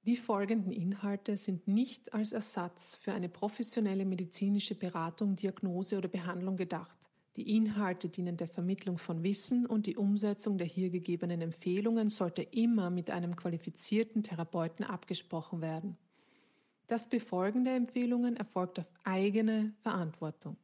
Die folgenden Inhalte sind nicht als Ersatz für eine professionelle medizinische Beratung, Diagnose oder Behandlung gedacht. Die Inhalte dienen der Vermittlung von Wissen und die Umsetzung der hier gegebenen Empfehlungen sollte immer mit einem qualifizierten Therapeuten abgesprochen werden. Das Befolgen der Empfehlungen erfolgt auf eigene Verantwortung.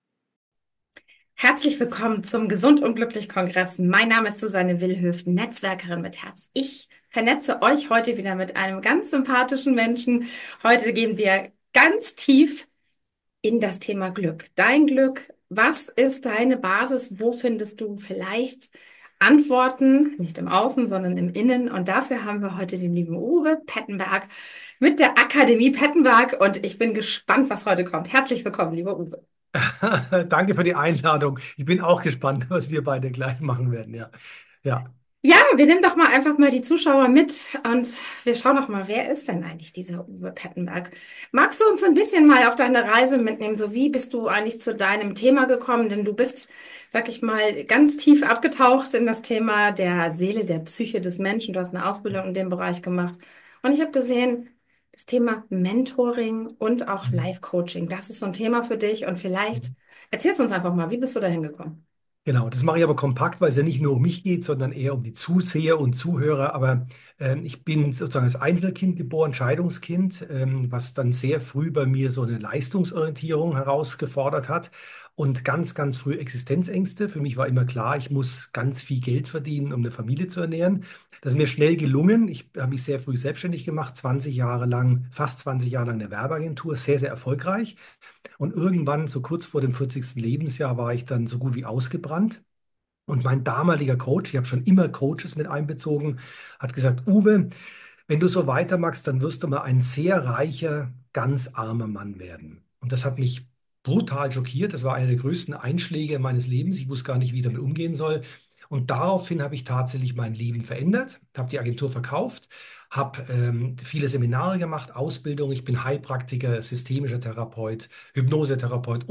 Herzlich willkommen zum Gesund und Glücklich Kongress. Mein Name ist Susanne Willhöft, Netzwerkerin mit Herz. Ich vernetze euch heute wieder mit einem ganz sympathischen Menschen. Heute gehen wir ganz tief in das Thema Glück. Dein Glück, was ist deine Basis? Wo findest du vielleicht Antworten? Nicht im Außen, sondern im Innen. Und dafür haben wir heute den lieben Uwe Pettenberg mit der Akademie Pettenberg. Und ich bin gespannt, was heute kommt. Herzlich willkommen, lieber Uwe. Danke für die Einladung. Ich bin auch gespannt, was wir beide gleich machen werden. Ja, ja. Ja, wir nehmen doch mal einfach mal die Zuschauer mit und wir schauen doch mal, wer ist denn eigentlich dieser Uwe Pettenberg? Magst du uns ein bisschen mal auf deine Reise mitnehmen? So wie bist du eigentlich zu deinem Thema gekommen? Denn du bist, sag ich mal, ganz tief abgetaucht in das Thema der Seele, der Psyche des Menschen. Du hast eine Ausbildung in dem Bereich gemacht. Und ich habe gesehen, das Thema Mentoring und auch Life-Coaching, das ist so ein Thema für dich. Und vielleicht erzählst du uns einfach mal, wie bist du da hingekommen? Genau, das mache ich aber kompakt, weil es ja nicht nur um mich geht, sondern eher um die Zuseher und Zuhörer. Aber ich bin sozusagen als Einzelkind geboren, Scheidungskind, was dann sehr früh bei mir so eine Leistungsorientierung herausgefordert hat und ganz, ganz früh Existenzängste. Für mich war immer klar, ich muss ganz viel Geld verdienen, um eine Familie zu ernähren. Das ist mir schnell gelungen. Ich habe mich sehr früh selbstständig gemacht, 20 Jahre lang, fast 20 Jahre lang in der Werbeagentur, sehr, sehr erfolgreich. Und irgendwann, so kurz vor dem 40. Lebensjahr, war ich dann so gut wie ausgebrannt. Und mein damaliger Coach, ich habe schon immer Coaches mit einbezogen, hat gesagt, Uwe, wenn du so weitermachst, dann wirst du mal ein sehr reicher, ganz armer Mann werden. Und das hat mich brutal schockiert. Das war einer der größten Einschläge meines Lebens. Ich wusste gar nicht, wie ich damit umgehen soll. Und daraufhin habe ich tatsächlich mein Leben verändert, habe die Agentur verkauft, habe viele Seminare gemacht, Ausbildung. Ich bin Heilpraktiker, systemischer Therapeut, Hypnosetherapeut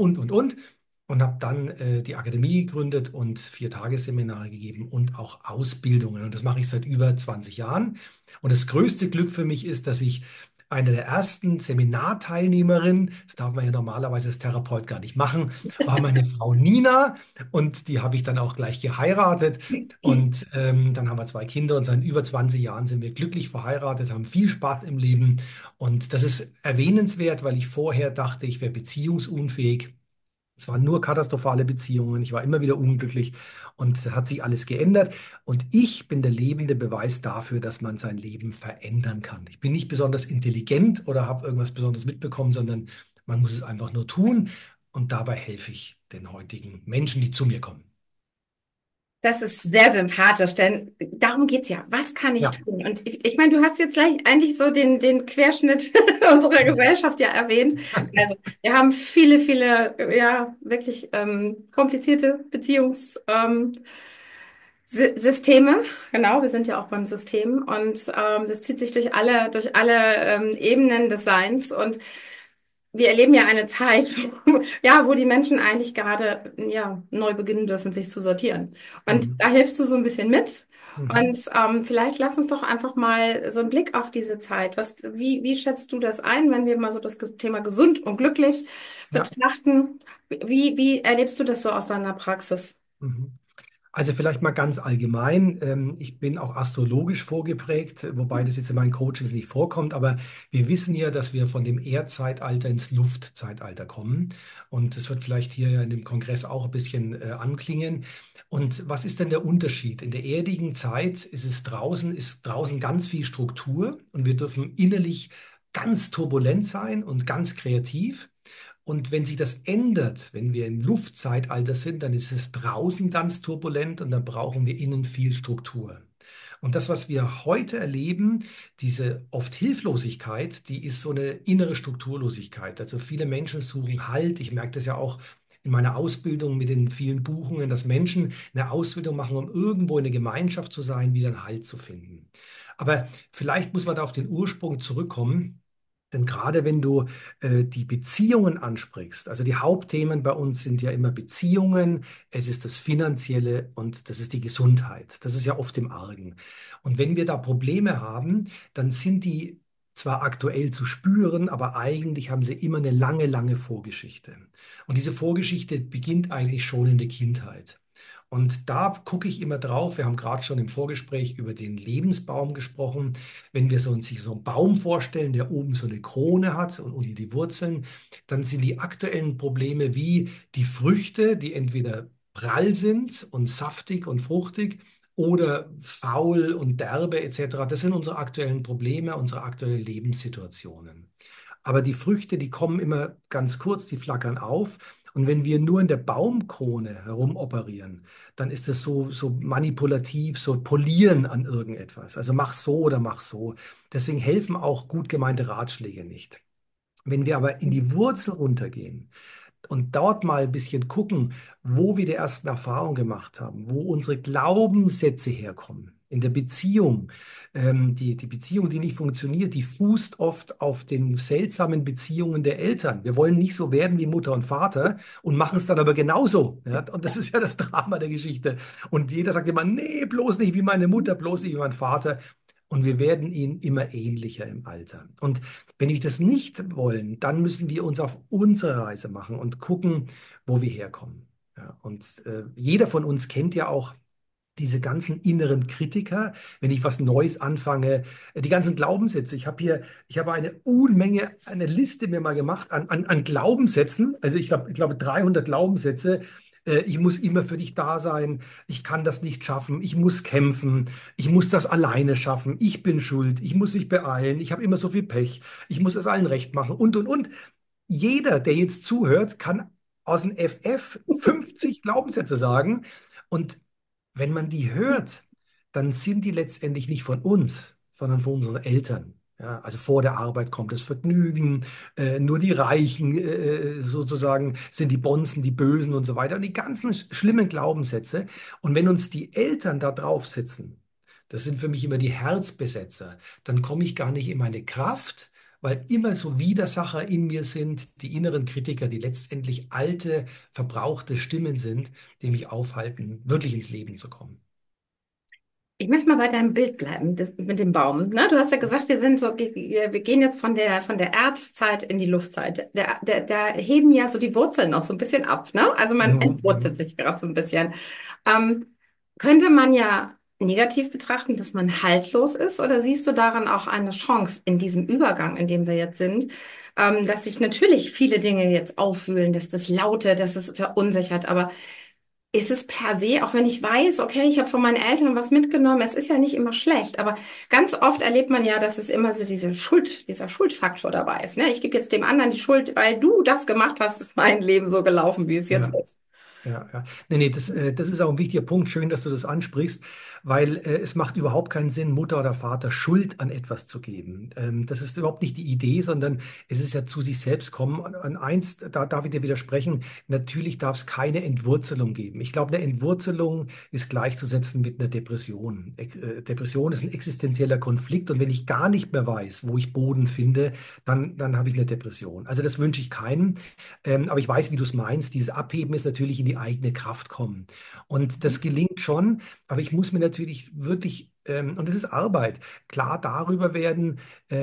und habe dann die Akademie gegründet und 4-Tages-Seminare gegeben und auch Ausbildungen. Und das mache ich seit über 20 Jahren. Und das größte Glück für mich ist, dass ich eine der ersten Seminarteilnehmerinnen, das darf man ja normalerweise als Therapeut gar nicht machen, war meine Frau Nina und die habe ich dann auch gleich geheiratet. Und dann haben wir 2 Kinder und seit über 20 Jahren sind wir glücklich verheiratet, haben viel Spaß im Leben. Und das ist erwähnenswert, weil ich vorher dachte, ich wäre beziehungsunfähig. Es waren nur katastrophale Beziehungen. Ich war immer wieder unglücklich und es hat sich alles geändert. Und ich bin der lebende Beweis dafür, dass man sein Leben verändern kann. Ich bin nicht besonders intelligent oder habe irgendwas Besonderes mitbekommen, sondern man muss es einfach nur tun. Und dabei helfe ich den heutigen Menschen, die zu mir kommen. Das ist sehr sympathisch, denn darum geht's ja. Was kann ich Ja. tun? Und ich meine, du hast jetzt gleich eigentlich so den Querschnitt unserer Gesellschaft ja erwähnt. Also, wir haben viele, viele, ja, wirklich komplizierte Systeme. Genau, wir sind ja auch beim System. Und das zieht sich durch alle Ebenen des Seins. Und wir erleben ja eine Zeit, ja, wo die Menschen eigentlich gerade ja, neu beginnen dürfen, sich zu sortieren. Und Mhm. da hilfst du so ein bisschen mit. Mhm. Und vielleicht lass uns doch einfach mal so einen Blick auf diese Zeit. Wie schätzt du das ein, wenn wir mal so das Thema gesund und glücklich Ja. betrachten? Wie erlebst du das so aus deiner Praxis? Mhm. Also vielleicht mal ganz allgemein. Ich bin auch astrologisch vorgeprägt, wobei das jetzt in meinen Coachings nicht vorkommt. Aber wir wissen ja, dass wir von dem Erdzeitalter ins Luftzeitalter kommen. Und das wird vielleicht hier ja in dem Kongress auch ein bisschen anklingen. Und was ist denn der Unterschied? In der erdigen Zeit ist draußen ganz viel Struktur und wir dürfen innerlich ganz turbulent sein und ganz kreativ. Und wenn sich das ändert, wenn wir im Luftzeitalter sind, dann ist es draußen ganz turbulent und dann brauchen wir innen viel Struktur. Und das, was wir heute erleben, diese oft Hilflosigkeit, die ist so eine innere Strukturlosigkeit. Also viele Menschen suchen Halt. Ich merke das ja auch in meiner Ausbildung mit den vielen Buchungen, dass Menschen eine Ausbildung machen, um irgendwo in der Gemeinschaft zu sein, wieder einen Halt zu finden. Aber vielleicht muss man da auf den Ursprung zurückkommen. Denn gerade wenn du die Beziehungen ansprichst, also die Hauptthemen bei uns sind ja immer Beziehungen, es ist das Finanzielle und das ist die Gesundheit. Das ist ja oft im Argen. Und wenn wir da Probleme haben, dann sind die zwar aktuell zu spüren, aber eigentlich haben sie immer eine lange, lange Vorgeschichte. Und diese Vorgeschichte beginnt eigentlich schon in der Kindheit. Und da gucke ich immer drauf. Wir haben gerade schon im Vorgespräch über den Lebensbaum gesprochen. Wenn wir sich so einen Baum vorstellen, der oben so eine Krone hat und unten die Wurzeln, dann sind die aktuellen Probleme wie die Früchte, die entweder prall sind und saftig und fruchtig oder faul und derbe etc. Das sind unsere aktuellen Probleme, unsere aktuellen Lebenssituationen. Aber die Früchte, die kommen immer ganz kurz, die flackern auf. Und wenn wir nur in der Baumkrone herumoperieren, dann ist das so manipulativ, so polieren an irgendetwas. Also mach so oder mach so. Deswegen helfen auch gut gemeinte Ratschläge nicht. Wenn wir aber in die Wurzel runtergehen, und dort mal ein bisschen gucken, wo wir die ersten Erfahrungen gemacht haben, wo unsere Glaubenssätze herkommen. In der Beziehung, die Beziehung, die nicht funktioniert, die fußt oft auf den seltsamen Beziehungen der Eltern. Wir wollen nicht so werden wie Mutter und Vater und machen es dann aber genauso. Ja? Und das ist ja das Drama der Geschichte. Und jeder sagt immer, nee, bloß nicht wie meine Mutter, bloß nicht wie mein Vater. Und wir werden ihnen immer ähnlicher im Alter. Und wenn wir das nicht wollen, dann müssen wir uns auf unsere Reise machen und gucken, wo wir herkommen. Ja, und jeder von uns kennt ja auch diese ganzen inneren Kritiker, wenn ich was Neues anfange, die ganzen Glaubenssätze. Ich habe eine Unmenge, eine Liste mir mal gemacht an Glaubenssätzen. Also ich glaube 300 Glaubenssätze. Ich muss immer für dich da sein. Ich kann das nicht schaffen. Ich muss kämpfen. Ich muss das alleine schaffen. Ich bin schuld. Ich muss mich beeilen. Ich habe immer so viel Pech. Ich muss es allen recht machen und. Jeder, der jetzt zuhört, kann aus dem FF 50 Glaubenssätze sagen. Und wenn man die hört, dann sind die letztendlich nicht von uns, sondern von unseren Eltern. Ja, also vor der Arbeit kommt das Vergnügen, nur die Reichen sozusagen sind die Bonzen, die Bösen und so weiter. Und die ganzen schlimmen Glaubenssätze. Und wenn uns die Eltern da drauf sitzen, das sind für mich immer die Herzbesetzer, dann komme ich gar nicht in meine Kraft, weil immer so Widersacher in mir sind, die inneren Kritiker, die letztendlich alte, verbrauchte Stimmen sind, die mich aufhalten, wirklich ins Leben zu kommen. Ich möchte mal bei deinem Bild bleiben, das mit dem Baum. Ne? Du hast ja gesagt, wir gehen jetzt von der Erdzeit in die Luftzeit. Da heben ja so die Wurzeln noch so ein bisschen ab, ne? Also man Mhm, entwurzelt sich gerade so ein bisschen. Ähm, Könnte man ja negativ betrachten, dass man haltlos ist, oder siehst du daran auch eine Chance in diesem Übergang, in dem wir jetzt sind, dass sich natürlich viele Dinge jetzt aufwühlen, dass das Laute, dass es verunsichert, aber ist es per se, auch wenn ich weiß, okay, ich habe von meinen Eltern was mitgenommen, es ist ja nicht immer schlecht, aber ganz oft erlebt man ja, dass es immer so dieser Schuldfaktor dabei ist, ne? Ich gebe jetzt dem anderen die Schuld, weil du das gemacht hast, ist mein Leben so gelaufen, wie es jetzt ja. ist. Ja, ja. Nee, das ist auch ein wichtiger Punkt. Schön, dass du das ansprichst, weil es macht überhaupt keinen Sinn, Mutter oder Vater Schuld an etwas zu geben. Das ist überhaupt nicht die Idee, sondern es ist ja zu sich selbst kommen. An eins, da darf ich dir widersprechen, natürlich darf es keine Entwurzelung geben. Ich glaube, eine Entwurzelung ist gleichzusetzen mit einer Depression. Depression ist ein existenzieller Konflikt und wenn ich gar nicht mehr weiß, wo ich Boden finde, dann habe ich eine Depression. Also das wünsche ich keinem. Aber ich weiß, wie du es meinst. Dieses Abheben ist natürlich in die eigene Kraft kommen. Und das gelingt schon, aber ich muss mir natürlich wirklich, und das ist Arbeit, klar darüber werden,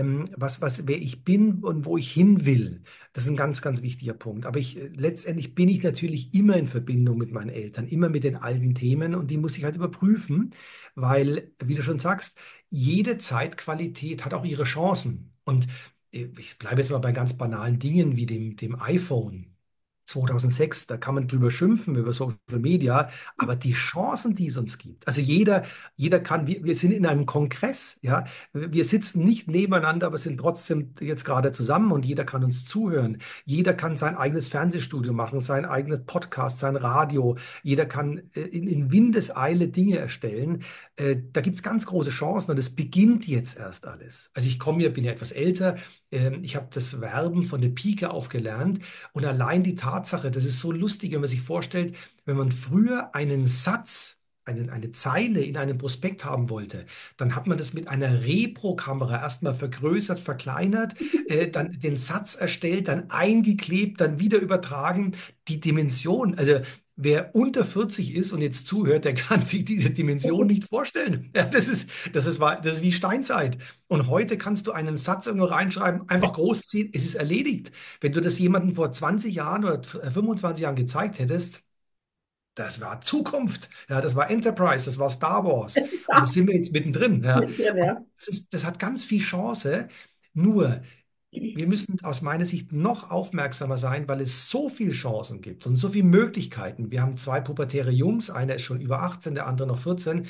wer ich bin und wo ich hin will. Das ist ein ganz, ganz wichtiger Punkt. Aber letztendlich bin ich natürlich immer in Verbindung mit meinen Eltern, immer mit den alten Themen und die muss ich halt überprüfen, weil, wie du schon sagst, jede Zeitqualität hat auch ihre Chancen. Und ich bleibe jetzt mal bei ganz banalen Dingen wie dem iPhone. 2006, da kann man drüber schimpfen, über Social Media, aber die Chancen, die es uns gibt, also jeder kann, wir sind in einem Kongress, ja, wir sitzen nicht nebeneinander, aber sind trotzdem jetzt gerade zusammen und jeder kann uns zuhören. Jeder kann sein eigenes Fernsehstudio machen, sein eigenes Podcast, sein Radio, jeder kann in Windeseile Dinge erstellen. Da gibt es ganz große Chancen und es beginnt jetzt erst alles. Also bin ja etwas älter, ich habe das Verben von der Pike auf gelernt und allein die Tatsache, das ist so lustig, wenn man sich vorstellt, wenn man früher einen Satz, eine Zeile in einem Prospekt haben wollte, dann hat man das mit einer Repro-Kamera erstmal vergrößert, verkleinert, dann den Satz erstellt, dann eingeklebt, dann wieder übertragen. Die Dimension, also wer unter 40 ist und jetzt zuhört, der kann sich diese Dimension nicht vorstellen. Ja, das ist wie Steinzeit. Und heute kannst du einen Satz irgendwo reinschreiben, einfach groß ziehen, es ist erledigt. Wenn du das jemandem vor 20 Jahren oder 25 Jahren gezeigt hättest, das war Zukunft. Ja, das war Enterprise, das war Star Wars. Und das sind wir jetzt mittendrin. Ja. Und Ja. das hat ganz viel Chance. Nur, wir müssen aus meiner Sicht noch aufmerksamer sein, weil es so viele Chancen gibt und so viele Möglichkeiten. Wir haben zwei pubertäre Jungs, einer ist schon über 18, der andere noch 14,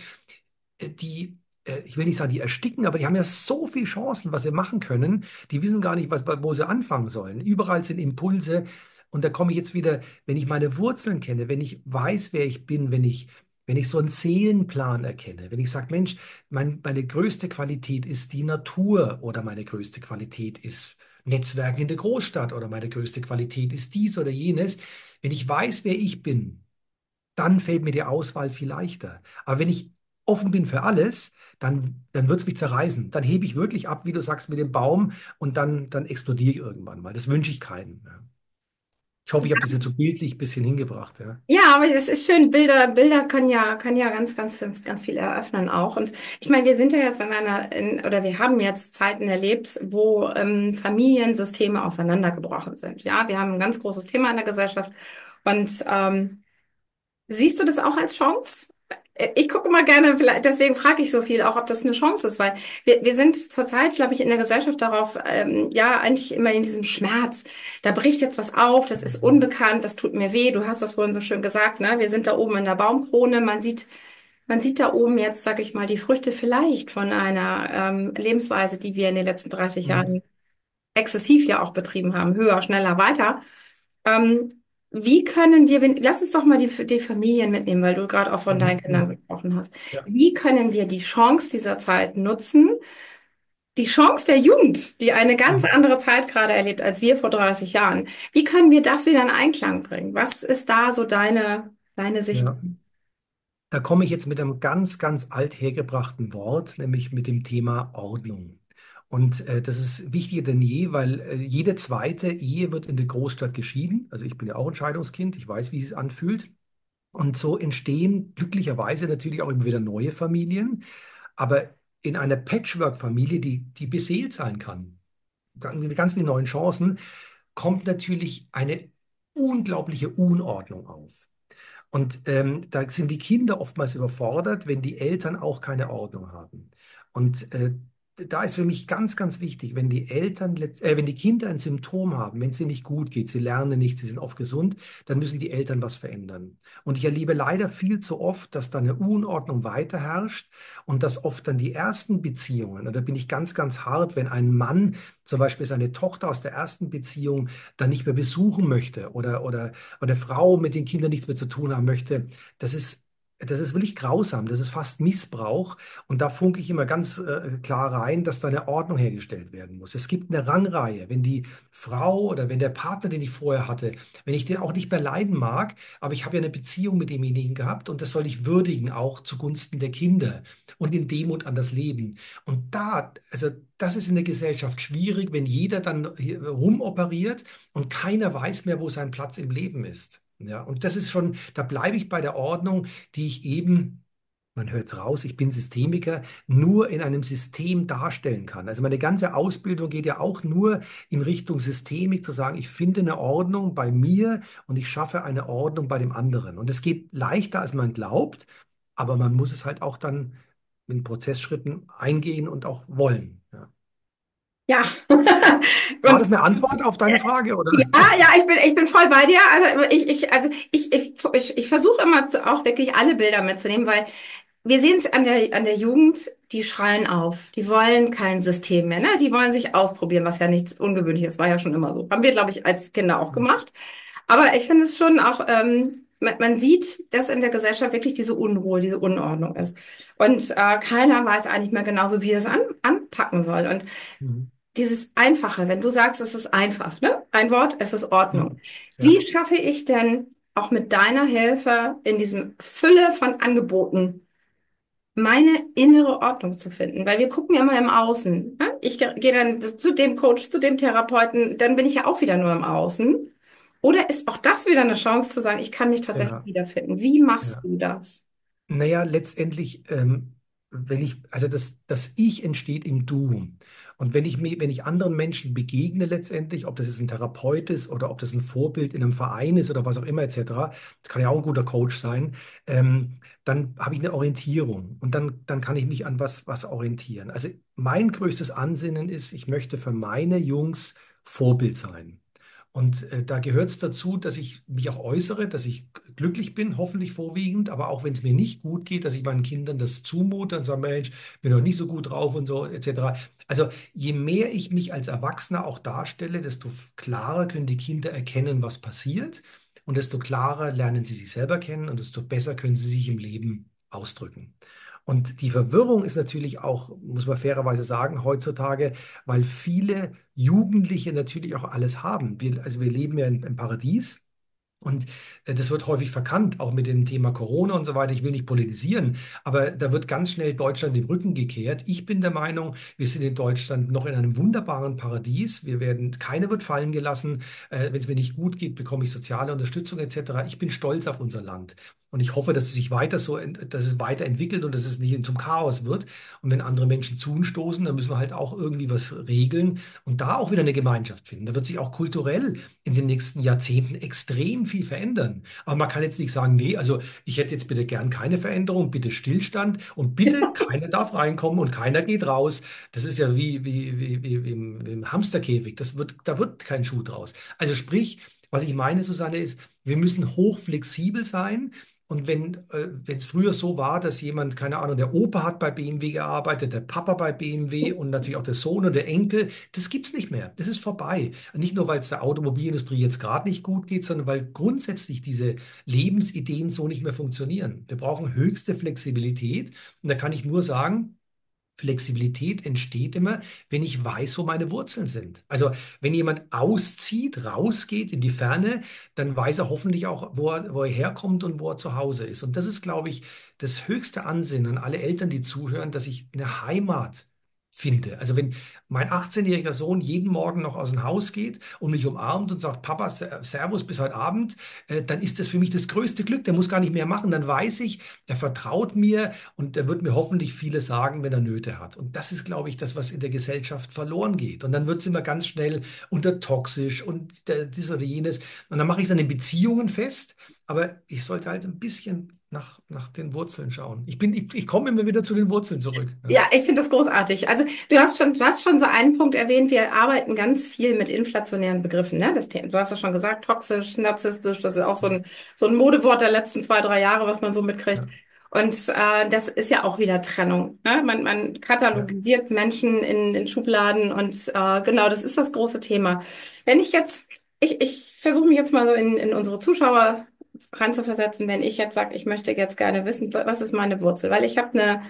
ich will nicht sagen, die ersticken, aber die haben ja so viele Chancen, was sie machen können. Die wissen gar nicht, wo sie anfangen sollen. Überall sind Impulse. Und da komme ich jetzt wieder, wenn ich meine Wurzeln kenne, wenn ich weiß, wer ich bin, wenn ich so einen Seelenplan erkenne, wenn ich sage, Mensch, meine größte Qualität ist die Natur oder meine größte Qualität ist Netzwerken in der Großstadt oder meine größte Qualität ist dies oder jenes. Wenn ich weiß, wer ich bin, dann fällt mir die Auswahl viel leichter. Aber wenn ich offen bin für alles, dann wird es mich zerreißen. Dann hebe ich wirklich ab, wie du sagst, mit dem Baum und dann explodiere ich irgendwann mal. Das wünsche ich keinem. Ja. Ich hoffe, ich habe das jetzt so bildlich ein bisschen hingebracht. Ja. Ja, aber das ist schön. Bilder können ja ganz viel eröffnen auch. Und ich meine, wir sind ja jetzt oder wir haben jetzt Zeiten erlebt, wo Familiensysteme auseinandergebrochen sind. Ja, wir haben ein ganz großes Thema in der Gesellschaft. Und siehst du das auch als Chance? Ich gucke mal gerne, vielleicht, deswegen frage ich so viel, auch ob das eine Chance ist, weil wir sind zurzeit, glaube ich, in der Gesellschaft darauf, ja, eigentlich immer in diesem Schmerz. Da bricht jetzt was auf, das ist unbekannt, das tut mir weh. Du hast das vorhin so schön gesagt, ne? Wir sind da oben in der Baumkrone, man sieht da oben jetzt, sag ich mal, die Früchte vielleicht von einer Lebensweise, die wir in den letzten 30 Mhm. Jahren exzessiv ja auch betrieben haben, höher, schneller, weiter. Ähm, Wie können lass uns doch mal die Familien mitnehmen, weil du gerade auch von deinen Mhm. Kindern Mhm. gesprochen hast. Ja. Wie können wir die Chance dieser Zeit nutzen, die Chance der Jugend, die eine ganz Mhm. andere Zeit gerade erlebt als wir vor 30 Jahren? Wie können wir das wieder in Einklang bringen? Was ist da so deine Sicht? Ja. Da komme ich jetzt mit einem ganz, ganz althergebrachten Wort, nämlich mit dem Thema Ordnung. Und das ist wichtiger denn je, weil jede zweite Ehe wird in der Großstadt geschieden. Also ich bin ja auch ein Scheidungskind, ich weiß, wie es sich anfühlt. Und so entstehen glücklicherweise natürlich auch immer wieder neue Familien, aber in einer Patchwork-Familie, die beseelt sein kann, mit ganz vielen neuen Chancen, kommt natürlich eine unglaubliche Unordnung auf. Und da sind die Kinder oftmals überfordert, wenn die Eltern auch keine Ordnung haben. Und da ist für mich ganz, ganz wichtig, wenn die Kinder ein Symptom haben, wenn es ihnen nicht gut geht, sie lernen nicht, sie sind oft gesund, dann müssen die Eltern was verändern. Und ich erlebe leider viel zu oft, dass da eine Unordnung weiter herrscht und dass oft dann die ersten Beziehungen, und da bin ich ganz, ganz hart, wenn ein Mann zum Beispiel seine Tochter aus der ersten Beziehung dann nicht mehr besuchen möchte oder eine Frau mit den Kindern nichts mehr zu tun haben möchte, das ist wirklich grausam, das ist fast Missbrauch. Und da funke ich immer ganz klar rein, dass da eine Ordnung hergestellt werden muss. Es gibt eine Rangreihe. Wenn die Frau oder wenn der Partner, den ich vorher hatte, wenn ich den auch nicht mehr leiden mag, aber ich habe ja eine Beziehung mit demjenigen gehabt und das soll ich würdigen, auch zugunsten der Kinder und in Demut an das Leben. Und also das ist in der Gesellschaft schwierig, wenn jeder dann hier rumoperiert und keiner weiß mehr, wo sein Platz im Leben ist. Ja, und das ist schon, da bleibe ich bei der Ordnung, die ich eben, man hört es raus, ich bin Systemiker, nur in einem System darstellen kann. Also meine ganze Ausbildung geht ja auch nur in Richtung Systemik, zu sagen, ich finde eine Ordnung bei mir und ich schaffe eine Ordnung bei dem anderen. Und es geht leichter, als man glaubt, aber man muss es halt auch dann in Prozessschritten eingehen und auch wollen. Ja. Ja. War Und das eine Antwort auf deine Frage, oder? ja, ja, ich bin voll bei dir. Also ich versuche immer auch wirklich alle Bilder mitzunehmen, weil wir sehen es an der Jugend, die schreien auf. Die wollen kein System mehr, ne? Die wollen sich ausprobieren, was ja nichts Ungewöhnliches war ja schon immer so. Haben wir, glaube ich, als Kinder auch gemacht. Aber ich finde es schon auch, man sieht, dass in der Gesellschaft wirklich diese Unruhe, diese Unordnung ist. Und keiner weiß eigentlich mehr genauso, wie er es anpacken soll. Und Mhm. dieses Einfache, wenn du sagst, es ist einfach, ne? Ein Wort, es ist Ordnung. Mhm. Wie Ja. schaffe ich denn auch mit deiner Hilfe in diesem Fülle von Angeboten meine innere Ordnung zu finden? Weil wir gucken ja immer im Außen. Ne? Ich gehe dann zu dem Coach, zu dem Therapeuten, dann bin ich ja auch wieder nur im Außen. Oder ist auch das wieder eine Chance zu sagen, ich kann mich tatsächlich Ja, wiederfinden? Wie machst ja. du das? Naja, letztendlich, also das Ich entsteht im Du. Und wenn ich anderen Menschen begegne letztendlich, ob das jetzt ein Therapeut ist oder ob das ein Vorbild in einem Verein ist oder was auch immer etc., das kann ja auch ein guter Coach sein, dann habe ich eine Orientierung und dann kann ich mich an was orientieren. Also mein größtes Ansinnen ist, ich möchte für meine Jungs Vorbild sein. Und da gehört es dazu, dass ich mich auch äußere, dass ich glücklich bin, hoffentlich vorwiegend, aber auch wenn es mir nicht gut geht, dass ich meinen Kindern das zumute und sage, Mensch, bin noch nicht so gut drauf und so etc. Also je mehr ich mich als Erwachsener auch darstelle, desto klarer können die Kinder erkennen, was passiert und desto klarer lernen sie sich selber kennen und desto besser können sie sich im Leben ausdrücken. Und die Verwirrung ist natürlich auch, muss man fairerweise sagen, heutzutage, weil viele Jugendliche natürlich auch alles haben. Also wir leben ja im Paradies. Und das wird häufig verkannt, auch mit dem Thema Corona und so weiter. Ich will nicht politisieren, aber da wird ganz schnell Deutschland den Rücken gekehrt. Ich bin der Meinung, wir sind in Deutschland noch in einem wunderbaren Paradies. Keiner wird fallen gelassen. Wenn es mir nicht gut geht, bekomme ich soziale Unterstützung etc. Ich bin stolz auf unser Land. Und ich hoffe, dass es sich dass es weiterentwickelt und dass es nicht zum Chaos wird. Und wenn andere Menschen zu uns stoßen, dann müssen wir halt auch irgendwie was regeln und da auch wieder eine Gemeinschaft finden. Da wird sich auch kulturell in den nächsten Jahrzehnten extrem viel verändern. Aber man kann jetzt nicht sagen, nee, also ich hätte jetzt bitte gern keine Veränderung, bitte Stillstand und bitte keiner darf reinkommen und keiner geht raus. Das ist ja wie im Hamsterkäfig. Da wird kein Schuh draus. Also sprich, was ich meine, Susanne, ist, wir müssen hochflexibel sein. Und wenn es früher so war, dass jemand, keine Ahnung, der Opa hat bei BMW gearbeitet, der Papa bei BMW und natürlich auch der Sohn und der Enkel, das gibt's nicht mehr. Das ist vorbei. Nicht nur, weil es der Automobilindustrie jetzt gerade nicht gut geht, sondern weil grundsätzlich diese Lebensideen so nicht mehr funktionieren. Wir brauchen höchste Flexibilität. Und da kann ich nur sagen, Flexibilität entsteht immer, wenn ich weiß, wo meine Wurzeln sind. Also wenn jemand auszieht, rausgeht in die Ferne, dann weiß er hoffentlich auch, wo er herkommt und wo er zu Hause ist. Und das ist, glaube ich, das höchste Ansinnen an alle Eltern, die zuhören, dass ich eine Heimat finde. Also wenn mein 18-jähriger Sohn jeden Morgen noch aus dem Haus geht und mich umarmt und sagt, Papa, Servus bis heute Abend, dann ist das für mich das größte Glück. Der muss gar nicht mehr machen. Dann weiß ich, er vertraut mir und er wird mir hoffentlich vieles sagen, wenn er Nöte hat. Und das ist, glaube ich, das, was in der Gesellschaft verloren geht. Und dann wird es immer ganz schnell unter toxisch und dies oder jenes. Und dann mache ich es an den Beziehungen fest. Aber ich sollte halt ein bisschen nach den Wurzeln schauen. Ich komme immer wieder zu den Wurzeln zurück. Ja, Ja, ich finde das großartig. Also du hast schon so einen Punkt erwähnt. Wir arbeiten ganz viel mit inflationären Begriffen, ne? Du hast ja schon gesagt, toxisch, narzisstisch, das ist auch so ein Modewort der letzten 2, 3 Jahre, was man so mitkriegt. ja, Und das ist ja auch wieder Trennung. Ne? Man ja. katalogisiert Menschen in Schubladen und genau, das ist das große Thema. Wenn ich jetzt, ich versuche mich jetzt mal so in unsere Zuschauer reinzuversetzen, wenn ich jetzt sage, ich möchte jetzt gerne wissen, was ist meine Wurzel? Weil ich habe eine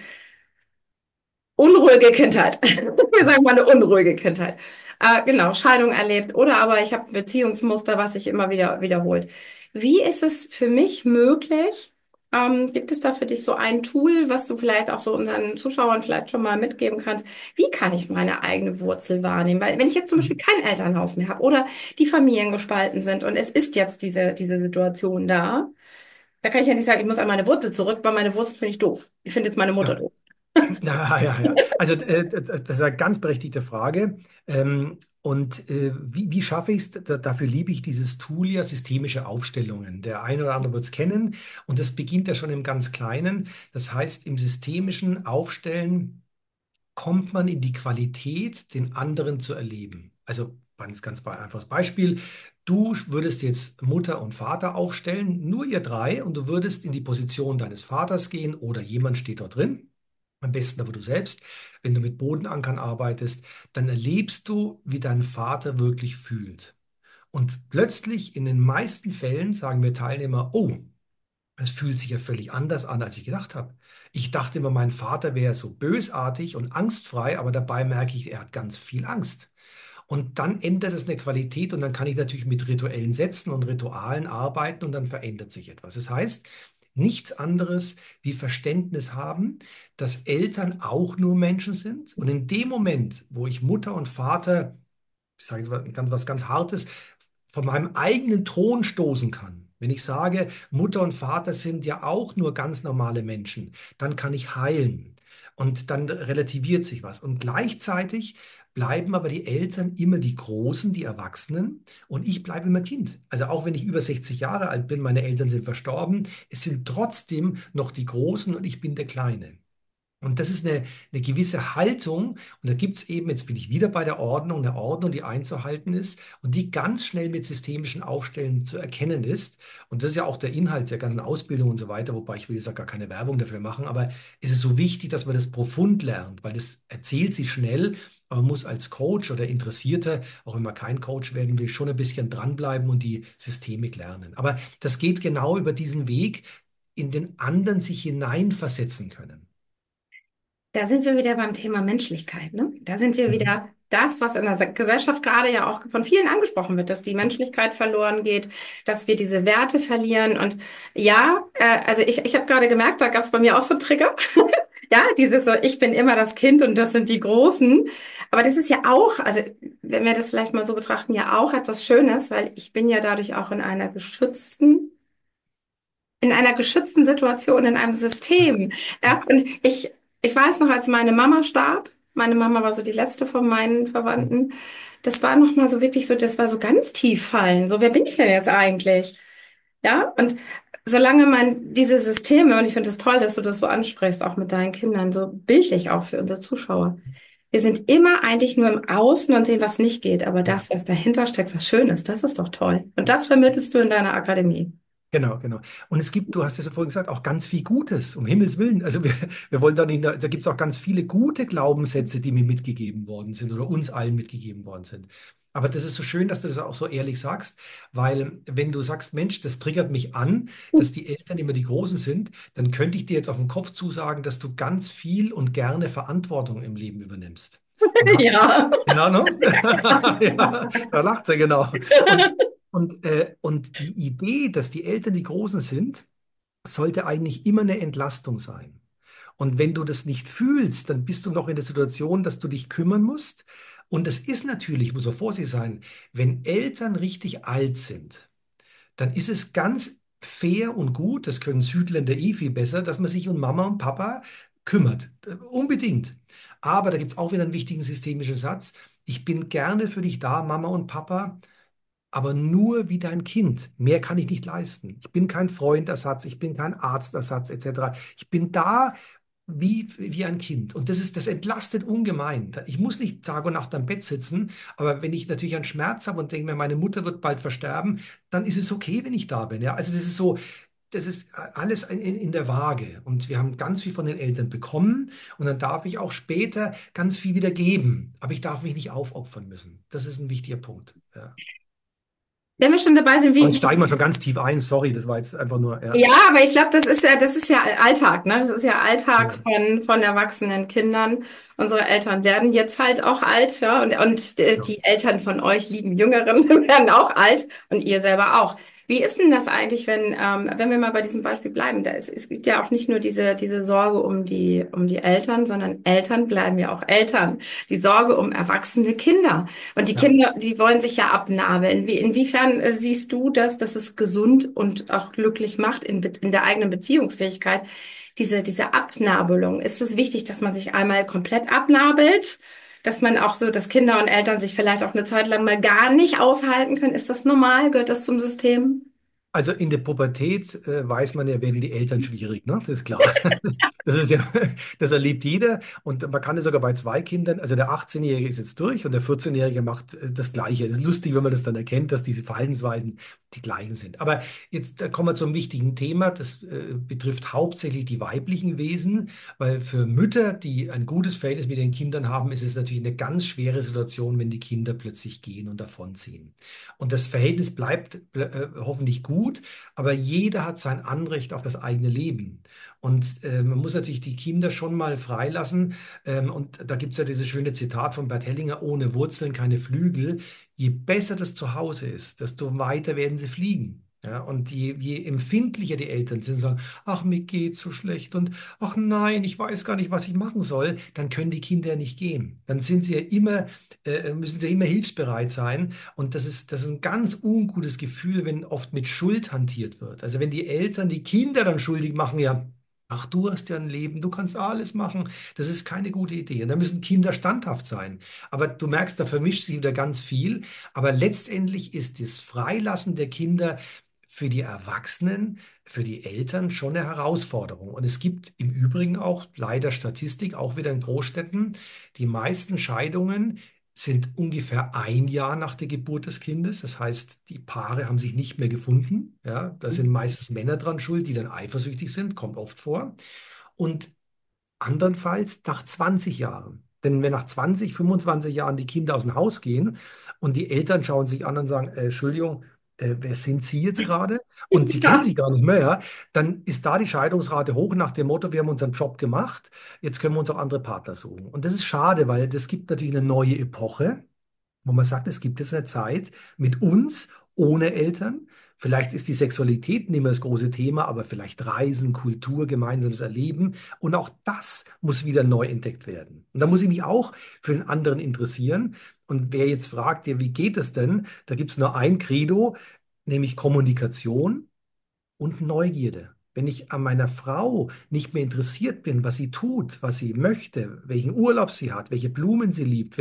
unruhige Kindheit. Wir sagen mal eine unruhige Kindheit. Genau, Scheidung erlebt oder aber ich habe ein Beziehungsmuster, was sich immer wieder wiederholt. Wie ist es für mich möglich? Gibt es da für dich so ein Tool, was du vielleicht auch so unseren Zuschauern vielleicht schon mal mitgeben kannst? Wie kann ich meine eigene Wurzel wahrnehmen? Weil wenn ich jetzt zum Beispiel Mhm. kein Elternhaus mehr habe oder die Familien gespalten sind und es ist jetzt diese Situation da, da kann ich ja nicht sagen, ich muss an meine Wurzel zurück, weil meine Wurzel finde ich doof. Ich finde jetzt meine Mutter Ja. doof. Ja, ja, ja. Also das ist eine ganz berechtigte Frage. Wie schaffe ich es? Dafür liebe ich dieses Tool ja, systemische Aufstellungen. Der eine oder andere wird es kennen und das beginnt ja schon im ganz Kleinen. Das heißt, im systemischen Aufstellen kommt man in die Qualität, den anderen zu erleben. Also ganz einfaches Beispiel. Du würdest jetzt Mutter und Vater aufstellen, nur ihr drei, und du würdest in die Position deines Vaters gehen oder jemand steht dort drin. Am besten aber du selbst. Wenn du mit Bodenankern arbeitest, dann erlebst du, wie dein Vater wirklich fühlt. Und plötzlich, in den meisten Fällen, sagen wir Teilnehmer, oh, es fühlt sich ja völlig anders an, als ich gedacht habe. Ich dachte immer, mein Vater wäre so bösartig und angstfrei, aber dabei merke ich, er hat ganz viel Angst. Und dann ändert es eine Qualität und dann kann ich natürlich mit rituellen Sätzen und Ritualen arbeiten und dann verändert sich etwas. Das heißt, nichts anderes wie Verständnis haben, dass Eltern auch nur Menschen sind. Und in dem Moment, wo ich Mutter und Vater, ich sage jetzt was ganz Hartes, von meinem eigenen Thron stoßen kann, wenn ich sage, Mutter und Vater sind ja auch nur ganz normale Menschen, dann kann ich heilen. Und dann relativiert sich was. Und gleichzeitig bleiben aber die Eltern immer die Großen, die Erwachsenen, und ich bleibe immer Kind. Also auch wenn ich über 60 Jahre alt bin, meine Eltern sind verstorben, es sind trotzdem noch die Großen und ich bin der Kleine. Und das ist eine gewisse Haltung. Und da gibt es eben, jetzt bin ich wieder bei der Ordnung, eine Ordnung, die einzuhalten ist und die ganz schnell mit systemischen Aufstellen zu erkennen ist. Und das ist ja auch der Inhalt der ganzen Ausbildung und so weiter, wobei ich will jetzt auch gar keine Werbung dafür machen. Aber es ist so wichtig, dass man das profund lernt, weil das erzählt sich schnell. Aber man muss als Coach oder Interessierter, auch wenn man kein Coach werden will, schon ein bisschen dranbleiben und die Systemik lernen. Aber das geht genau über diesen Weg, in den anderen sich hineinversetzen können. Da sind wir wieder beim Thema Menschlichkeit, ne? Da sind wir Mhm. wieder das, was in der Gesellschaft gerade ja auch von vielen angesprochen wird, dass die Menschlichkeit verloren geht, dass wir diese Werte verlieren. Und ja, also ich habe gerade gemerkt, da gab es bei mir auch so einen Trigger. Ja, dieses so, ich bin immer das Kind und das sind die Großen. Aber das ist ja auch, also wenn wir das vielleicht mal so betrachten, ja auch etwas Schönes, weil ich bin ja dadurch auch in einer geschützten Situation, in einem System. Ja, und ich weiß noch, als meine Mama starb, meine Mama war so die letzte von meinen Verwandten, das war noch mal so wirklich so, das war so ganz tief fallen. So, wer bin ich denn jetzt eigentlich? Ja, und solange man diese Systeme, und ich finde es toll, dass du das so ansprichst, auch mit deinen Kindern, so bildlich auch für unsere Zuschauer. Wir sind immer eigentlich nur im Außen und sehen, was nicht geht, aber Ja. das, was dahinter steckt, was Schönes, das ist doch toll. Und das vermittelst du in deiner Akademie. Genau, genau. Und es gibt, du hast es ja vorhin gesagt, auch ganz viel Gutes, um Himmels Willen. Also wir wollen da nicht, da gibt es auch ganz viele gute Glaubenssätze, die mir mitgegeben worden sind oder uns allen mitgegeben worden sind. Aber das ist so schön, dass du das auch so ehrlich sagst, weil wenn du sagst, Mensch, das triggert mich an, dass die Eltern immer die Großen sind, dann könnte ich dir jetzt auf den Kopf zusagen, dass du ganz viel und gerne Verantwortung im Leben übernimmst. Und hast du, Ja. ja, ne? Ja, da lacht er genau. Und und die Idee, dass die Eltern die Großen sind, sollte eigentlich immer eine Entlastung sein. Und wenn du das nicht fühlst, dann bist du noch in der Situation, dass du dich kümmern musst. Und es ist natürlich, muss man vorsichtig sein, wenn Eltern richtig alt sind, dann ist es ganz fair und gut, das können Südländer eh viel besser, dass man sich um Mama und Papa kümmert. Unbedingt. Aber da gibt es auch wieder einen wichtigen systemischen Satz. Ich bin gerne für dich da, Mama und Papa, aber nur wie dein Kind. Mehr kann ich nicht leisten. Ich bin kein Freundersatz, ich bin kein Arztersatz etc. Ich bin da wie ein Kind. Und das entlastet ungemein. Ich muss nicht Tag und Nacht am Bett sitzen, aber wenn ich natürlich einen Schmerz habe und denke mir, meine Mutter wird bald versterben, dann ist es okay, wenn ich da bin. Ja? Also das ist so, das ist alles in der Waage. Und wir haben ganz viel von den Eltern bekommen und dann darf ich auch später ganz viel wieder geben. Aber ich darf mich nicht aufopfern müssen. Das ist ein wichtiger Punkt. Ja. Wenn wir schon dabei sind, Aber jetzt steigen wir schon ganz tief ein. Sorry, das war jetzt einfach nur, ja. ja, aber ich glaube, das ist ja Alltag, ne? Das ist ja Alltag Ja, von erwachsenen Kindern. Unsere Eltern werden jetzt halt auch alt, ja, und ja. die Eltern von euch, lieben Jüngeren, werden auch alt und ihr selber auch. Wie ist denn das eigentlich, wenn wir mal bei diesem Beispiel bleiben? Es gibt ja auch nicht nur diese Sorge um die Eltern, sondern Eltern bleiben ja auch Eltern. Die Sorge um erwachsene Kinder. Und die Ja. Kinder, die wollen sich ja abnabeln. Inwiefern siehst du das, dass es gesund und auch glücklich macht in der eigenen Beziehungsfähigkeit? Diese Abnabelung. Ist es wichtig, dass man sich einmal komplett abnabelt? Dass man auch so, dass Kinder und Eltern sich vielleicht auch eine Zeit lang mal gar nicht aushalten können? Ist das normal? Gehört das zum System? Also in der Pubertät weiß man ja, werden die Eltern schwierig, ne? Das ist klar. Das ist ja, das erlebt jeder und man kann es sogar bei zwei Kindern, also der 18-Jährige ist jetzt durch und der 14-Jährige macht das Gleiche. Das ist lustig, wenn man das dann erkennt, dass diese Verhaltensweisen die gleichen sind. Aber jetzt kommen wir zum wichtigen Thema, das betrifft hauptsächlich die weiblichen Wesen, weil für Mütter, die ein gutes Verhältnis mit den Kindern haben, ist es natürlich eine ganz schwere Situation, wenn die Kinder plötzlich gehen und davonziehen. Und das Verhältnis bleibt hoffentlich gut, aber jeder hat sein Anrecht auf das eigene Leben. Und man muss natürlich die Kinder schon mal freilassen. Und da gibt es ja dieses schöne Zitat von Bert Hellinger, ohne Wurzeln keine Flügel. Je besser das Zuhause ist, desto weiter werden sie fliegen. Ja, und je empfindlicher die Eltern sind, sagen, ach, mir geht's so schlecht und ach nein, ich weiß gar nicht, was ich machen soll, dann können die Kinder ja nicht gehen. Dann sind sie ja immer, müssen sie ja immer hilfsbereit sein. Und das ist ein ganz ungutes Gefühl, wenn oft mit Schuld hantiert wird. Also wenn die Eltern die Kinder dann schuldig machen, ja, ach, du hast ja ein Leben, du kannst alles machen, das ist keine gute Idee. Und da müssen Kinder standhaft sein. Aber du merkst, da vermischt sich wieder ganz viel. Aber letztendlich ist das Freilassen der Kinder für die Erwachsenen, für die Eltern schon eine Herausforderung. Und es gibt im Übrigen auch leider Statistik, auch wieder in Großstädten, die meisten Scheidungen sind ungefähr ein Jahr nach der Geburt des Kindes. Das heißt, die Paare haben sich nicht mehr gefunden. Ja, da sind meistens Männer dran schuld, die dann eifersüchtig sind, kommt oft vor. Und andernfalls nach 20 Jahren. Denn wenn nach 20, 25 Jahren die Kinder aus dem Haus gehen und die Eltern schauen sich an und sagen, Entschuldigung, wer sind Sie jetzt gerade? Und sie kennen Ja. sie gar nicht mehr, ja, dann ist da die Scheidungsrate hoch nach dem Motto, wir haben unseren Job gemacht, jetzt können wir uns auch andere Partner suchen. Und das ist schade, weil das gibt natürlich eine neue Epoche, wo man sagt, es gibt jetzt eine Zeit mit uns ohne Eltern. Vielleicht ist die Sexualität nicht mehr das große Thema, aber vielleicht Reisen, Kultur, gemeinsames Erleben. Und auch das muss wieder neu entdeckt werden. Und da muss ich mich auch für den anderen interessieren. Und wer jetzt fragt, ja, wie geht es denn? Da gibt es nur ein Credo, nämlich Kommunikation und Neugierde. Wenn ich an meiner Frau nicht mehr interessiert bin, was sie tut, was sie möchte, welchen Urlaub sie hat, welche Blumen sie liebt,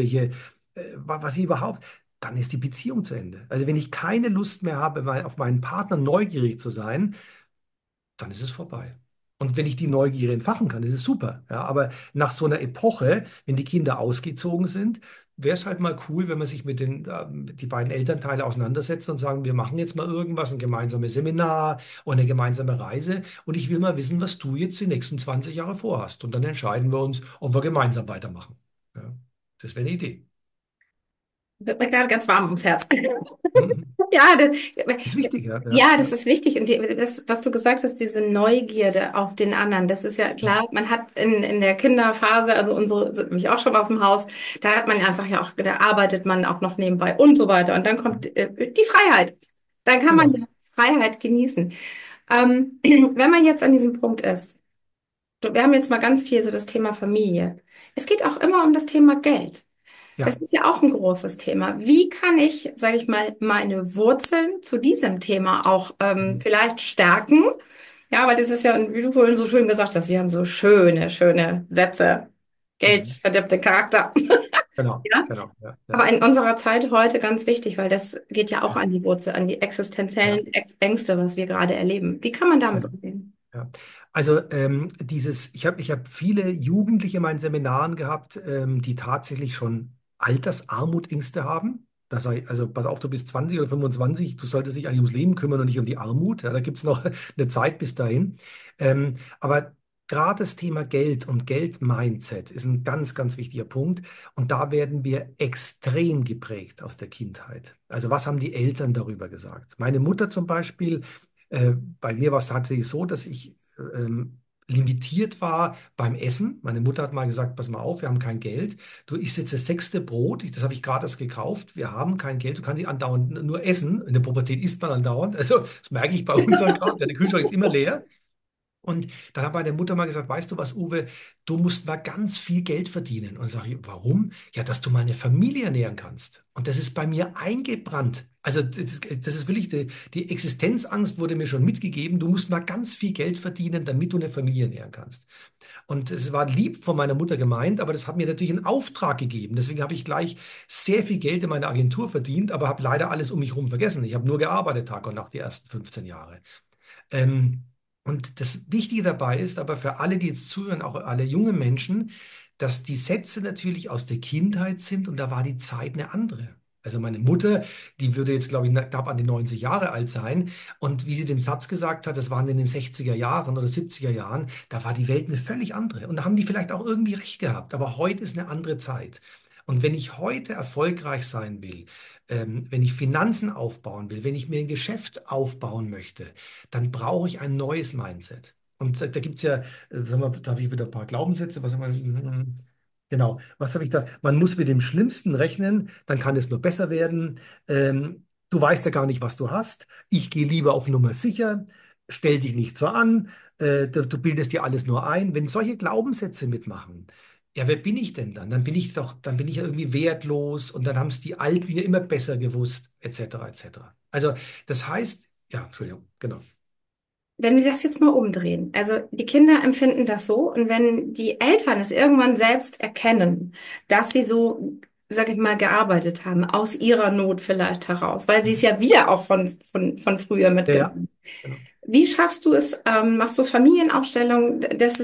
was sie überhaupt, dann ist die Beziehung zu Ende. Also wenn ich keine Lust mehr habe, auf meinen Partner neugierig zu sein, dann ist es vorbei. Und wenn ich die Neugier entfachen kann, ist es super. Ja, aber nach so einer Epoche, wenn die Kinder ausgezogen sind, wäre es halt mal cool, wenn man sich mit die beiden Elternteile auseinandersetzt und sagen, wir machen jetzt mal irgendwas, ein gemeinsames Seminar oder eine gemeinsame Reise. Und ich will mal wissen, was du jetzt die nächsten 20 Jahre vorhast. Und dann entscheiden wir uns, ob wir gemeinsam weitermachen. Ja, das wäre eine Idee. Wird mir gerade ganz warm ums Herz. Mhm. Ja, Ist wichtig, ja. Ja, ja, das ja, ist wichtig. Und das, was du gesagt hast, diese Neugierde auf den anderen, das ist ja klar, man hat in der Kinderphase, also unsere sind nämlich auch schon aus dem Haus, da hat man einfach ja auch, da arbeitet man auch noch nebenbei und so weiter. Und dann kommt die Freiheit. Dann kann man genau. die Freiheit genießen. Wenn man jetzt an diesem Punkt ist, wir haben jetzt mal ganz viel so das Thema Familie. Es geht auch immer um das Thema Geld. Das Ja. ist ja auch ein großes Thema. Wie kann ich, sage ich mal, meine Wurzeln zu diesem Thema auch Mhm. vielleicht stärken? Ja, weil das ist ja, wie du vorhin so schön gesagt hast, wir haben so schöne, schöne Sätze. Mhm. Geldverderbte Charakter. Genau, Ja, genau. Ja, aber ja. in unserer Zeit heute ganz wichtig, weil das geht ja auch Ja, an die Wurzel, an die ja, existenziellen Ängste, was wir gerade erleben. Wie kann man damit genau. umgehen? Ja. Also ich hab viele Jugendliche in meinen Seminaren gehabt, die tatsächlich schon Altersarmutängste haben. Da sag ich, also pass auf, du bist 20 oder 25, du solltest dich eigentlich ums Leben kümmern und nicht um die Armut. Ja, da gibt es noch eine Zeit bis dahin. Aber gerade das Thema Geld und Geld-Mindset ist ein ganz, ganz wichtiger Punkt. Und da werden wir extrem geprägt aus der Kindheit. Also was haben die Eltern darüber gesagt? Meine Mutter zum Beispiel, bei mir war es tatsächlich so, dass ich limitiert war beim Essen. Meine Mutter hat mal gesagt, pass mal auf, wir haben kein Geld. Du isst jetzt das sechste Brot, das habe ich gerade erst gekauft. Wir haben kein Geld, du kannst nicht andauernd nur essen. In der Pubertät isst man andauernd. Also das merke ich bei unseren gerade. Der Kühlschrank ist immer leer. Und dann hat meine Mutter mal gesagt, weißt du was, Uwe, du musst mal ganz viel Geld verdienen. Und sage ich, warum? Ja, dass du mal eine Familie ernähren kannst. Und das ist bei mir eingebrannt. Also das ist wirklich, die Existenzangst wurde mir schon mitgegeben. Du musst mal ganz viel Geld verdienen, damit du eine Familie ernähren kannst. Und es war lieb von meiner Mutter gemeint, aber das hat mir natürlich einen Auftrag gegeben. Deswegen habe ich gleich sehr viel Geld in meiner Agentur verdient, aber habe leider alles um mich herum vergessen. Ich habe nur gearbeitet Tag und Nacht die ersten 15 Jahre. Ähm, und das Wichtige dabei ist aber für alle, die jetzt zuhören, auch alle junge Menschen, dass die Sätze natürlich aus der Kindheit sind und da war die Zeit eine andere. Also meine Mutter, die würde jetzt, glaube ich, knapp an die 90 Jahre alt sein. Und wie sie den Satz gesagt hat, das waren in den 60er Jahren oder 70er Jahren, da war die Welt eine völlig andere. Und da haben die vielleicht auch irgendwie recht gehabt. Aber heute ist eine andere Zeit. Und wenn ich heute erfolgreich sein will, wenn ich Finanzen aufbauen will, wenn ich mir ein Geschäft aufbauen möchte, dann brauche ich ein neues Mindset. Und da gibt es ja, sagen wir, da habe ich wieder ein paar Glaubenssätze. Was haben wir? Genau, was habe ich da? Man muss mit dem Schlimmsten rechnen, dann kann es nur besser werden. Du du weißt ja gar nicht, was du hast. Ich gehe lieber auf Nummer sicher, stell dich nicht so an, du bildest dir alles nur ein. Wenn solche Glaubenssätze mitmachen, ja, wer bin ich denn dann? Dann bin ich ja irgendwie wertlos und dann haben es die Alten ja immer besser gewusst, etc., etc. Also, das heißt, ja, Entschuldigung, genau. Wenn wir das jetzt mal umdrehen, also die Kinder empfinden das so und wenn die Eltern es irgendwann selbst erkennen, dass sie so, sag ich mal, gearbeitet haben, aus ihrer Not vielleicht heraus, weil sie es ja wieder auch von früher Ja, ja, mitgenommen. genau. Wie schaffst du es, machst du Familienaufstellung,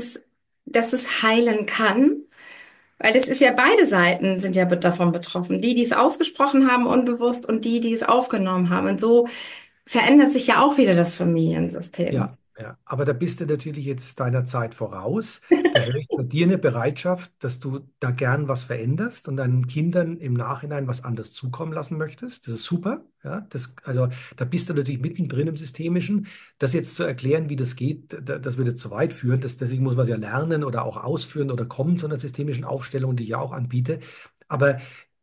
dass es heilen kann? Weil das ist ja beide Seiten sind ja davon betroffen. Die es ausgesprochen haben, unbewusst, und die es aufgenommen haben. Und so verändert sich ja auch wieder das Familiensystem. Ja, ja. Aber da bist du natürlich jetzt deiner Zeit voraus. Da höre ich bei dir eine Bereitschaft, dass du da gern was veränderst und deinen Kindern im Nachhinein was anderes zukommen lassen möchtest. Das ist super. Ja, also da bist du natürlich mittendrin im Systemischen. Das jetzt zu erklären, wie das geht, das würde zu weit führen. Deswegen muss man es ja lernen oder auch ausführen oder kommen zu einer systemischen Aufstellung, die ich ja auch anbiete. Aber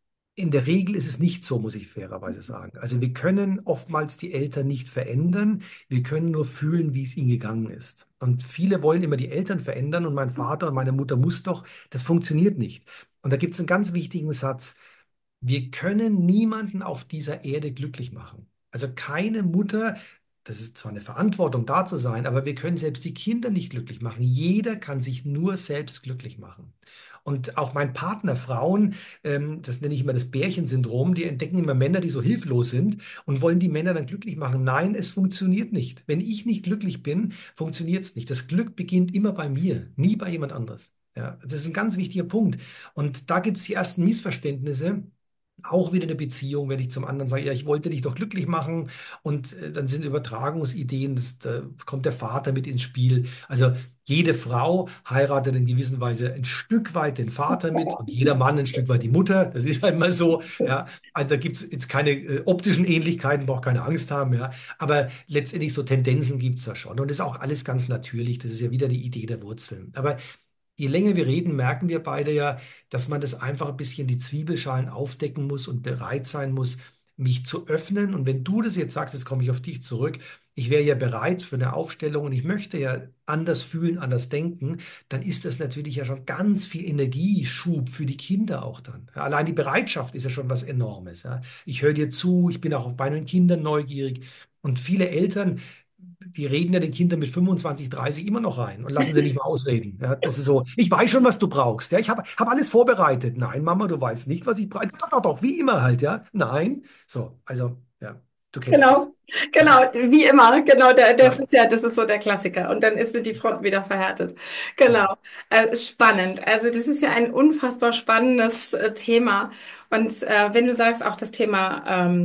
in der Regel ist es nicht so, muss ich fairerweise sagen. Also wir können oftmals die Eltern nicht verändern, wir können nur fühlen, wie es ihnen gegangen ist. Und viele wollen immer die Eltern verändern und mein Vater und meine Mutter muss doch, das funktioniert nicht. Und da gibt es einen ganz wichtigen Satz, wir können niemanden auf dieser Erde glücklich machen. Also keine Mutter, das ist zwar eine Verantwortung da zu sein, aber wir können selbst die Kinder nicht glücklich machen. Jeder kann sich nur selbst glücklich machen. Und auch mein Partner, Frauen, das nenne ich immer das Bärchensyndrom, die entdecken immer Männer, die so hilflos sind und wollen die Männer dann glücklich machen. Nein, es funktioniert nicht. Wenn ich nicht glücklich bin, funktioniert es nicht. Das Glück beginnt immer bei mir, nie bei jemand anderes. Ja, das ist ein ganz wichtiger Punkt. Und da gibt es die ersten Missverständnisse. Auch wieder eine Beziehung, wenn ich zum anderen sage, ja, ich wollte dich doch glücklich machen und dann sind Übertragungsideen, da kommt der Vater mit ins Spiel. Also jede Frau heiratet in gewisser Weise ein Stück weit den Vater mit und jeder Mann ein Stück weit die Mutter. Das ist halt mal so. Ja. Also da gibt es jetzt keine optischen Ähnlichkeiten, braucht keine Angst haben. Ja. Aber letztendlich so Tendenzen gibt es da schon. Und das ist auch alles ganz natürlich. Das ist ja wieder die Idee der Wurzeln. Aber je länger wir reden, merken wir beide ja, dass man das einfach ein bisschen die Zwiebelschalen aufdecken muss und bereit sein muss, mich zu öffnen. Und wenn du das jetzt sagst, jetzt komme ich auf dich zurück, ich wäre ja bereit für eine Aufstellung und ich möchte ja anders fühlen, anders denken, dann ist das natürlich ja schon ganz viel Energieschub für die Kinder auch dann. Ja, allein die Bereitschaft ist ja schon was Enormes. Ja. Ich höre dir zu, ich bin auch auf meinen Kindern neugierig. Und viele Eltern, die reden ja den Kindern mit 25, 30 immer noch rein und lassen sie nicht mal ausreden. Ja, das ist so, ich weiß schon, was du brauchst. Ja, ich hab alles vorbereitet. Nein, Mama, du weißt nicht, was ich brauche. Doch, doch, doch, wie immer halt, ja. Nein. So, also, ja, du kennst es. Genau, genau, Ja, wie immer, genau, ja, das ist so der Klassiker. Und dann ist die Front wieder verhärtet. ja, Genau, spannend. Also das ist ja ein unfassbar spannendes Thema. Und wenn du sagst, auch das Thema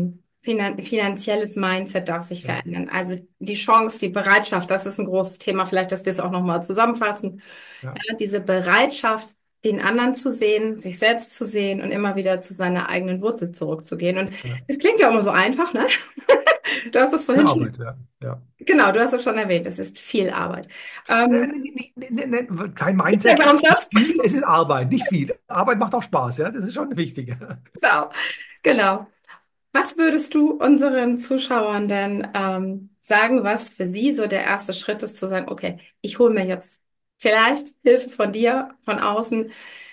finanzielles Mindset darf sich ja, verändern. Also die Chance, die Bereitschaft, das ist ein großes Thema. Vielleicht, dass wir es auch nochmal zusammenfassen. ja, Ja, diese Bereitschaft, den anderen zu sehen, sich selbst zu sehen und immer wieder zu seiner eigenen Wurzel zurückzugehen. Und ja. es klingt ja immer so einfach, ne? Du hast das Eine vorhin schon, Arbeit, ja, ja. genau, du hast es schon erwähnt, es ist viel Arbeit. Ähm, Kein ist der Mindset, Glaubenssatz? nicht viel, es ist Arbeit, nicht viel. Arbeit macht auch Spaß, ja, das ist schon wichtig. Genau, genau. Was würdest du unseren Zuschauern denn sagen, was für sie so der erste Schritt ist, zu sagen, okay, ich hole mir jetzt vielleicht Hilfe von dir, von außen.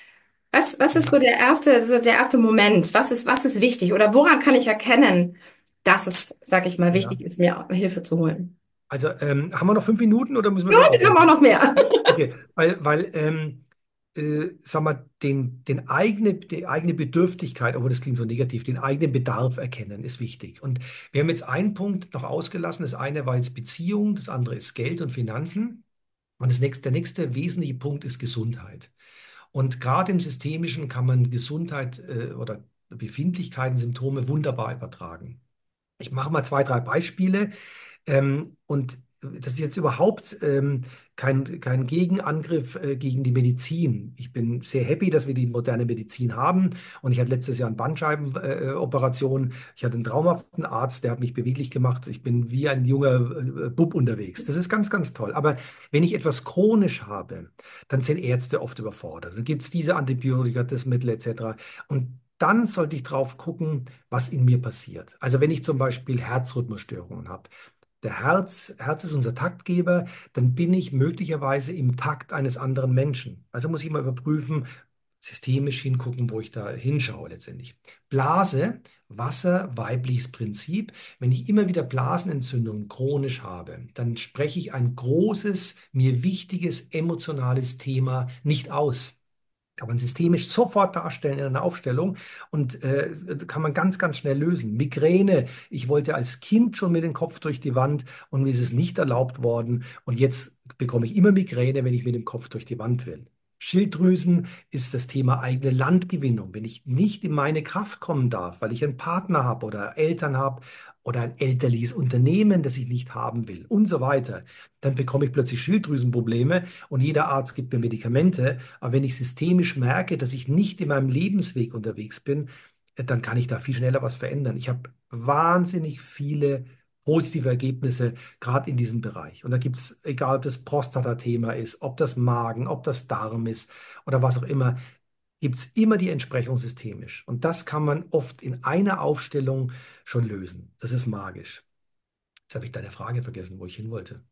Was ist so der erste Moment? Was ist wichtig? Oder woran kann ich erkennen, dass es, sag ich mal, Ja. wichtig ist, mir Hilfe zu holen? Also, haben wir noch 5 Minuten oder müssen wir Ja, schon wir haben auch aufhören? noch mehr. Okay, sag mal, die eigene Bedürftigkeit, obwohl das klingt so negativ, den eigenen Bedarf erkennen, ist wichtig. Und wir haben jetzt einen Punkt noch ausgelassen. Das eine war jetzt Beziehung, das andere ist Geld und Finanzen. Und der nächste wesentliche Punkt ist Gesundheit. Und gerade im Systemischen kann man Gesundheit, oder Befindlichkeiten, Symptome wunderbar übertragen. Ich mache mal zwei, drei Beispiele. Und das ist jetzt überhaupt kein Gegenangriff gegen die Medizin. Ich bin sehr happy, dass wir die moderne Medizin haben. Und ich hatte letztes Jahr eine Bandscheibenoperation. Operation. Ich hatte einen traumhaften Arzt, der hat mich beweglich gemacht. Ich bin wie ein junger Bub unterwegs. Das ist ganz, ganz toll. Aber wenn ich etwas chronisch habe, dann sind Ärzte oft überfordert. Dann gibt es diese Antibiotika, das Mittel etc. Und dann sollte ich drauf gucken, was in mir passiert. Also wenn ich zum Beispiel Herzrhythmusstörungen habe, Herz ist unser Taktgeber, dann bin ich möglicherweise im Takt eines anderen Menschen. Also muss ich mal überprüfen, systemisch hingucken, wo ich da hinschaue letztendlich. Blase, Wasser, weibliches Prinzip. Wenn ich immer wieder Blasenentzündungen chronisch habe, dann spreche ich ein großes, mir wichtiges emotionales Thema nicht aus. Kann man systemisch sofort darstellen in einer Aufstellung und kann man ganz, ganz schnell lösen. Migräne, ich wollte als Kind schon mit dem Kopf durch die Wand und mir ist es nicht erlaubt worden. Und jetzt bekomme ich immer Migräne, wenn ich mit dem Kopf durch die Wand will. Schilddrüsen ist das Thema eigene Landgewinnung. Wenn ich nicht in meine Kraft kommen darf, weil ich einen Partner habe oder Eltern habe oder ein elterliches Unternehmen, das ich nicht haben will und so weiter, dann bekomme ich plötzlich Schilddrüsenprobleme und jeder Arzt gibt mir Medikamente. Aber wenn ich systemisch merke, dass ich nicht in meinem Lebensweg unterwegs bin, dann kann ich da viel schneller was verändern. Ich habe wahnsinnig viele positive Ergebnisse, gerade in diesem Bereich. Und da gibt es, egal ob das Prostata-Thema ist, ob das Magen, ob das Darm ist oder was auch immer, gibt es immer die Entsprechung systemisch. Und das kann man oft in einer Aufstellung schon lösen. Das ist magisch. Jetzt habe ich deine Frage vergessen, wo ich hin wollte.